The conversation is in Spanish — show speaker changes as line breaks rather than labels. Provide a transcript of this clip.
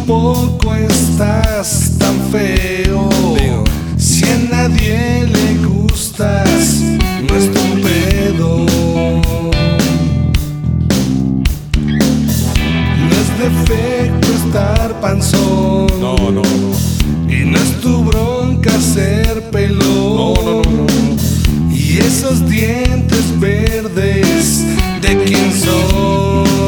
tampoco estás tan feo. Si a nadie le gustas, no es tu pedo. No es defecto estar panzón.
No.
Y no es tu bronca ser peludo.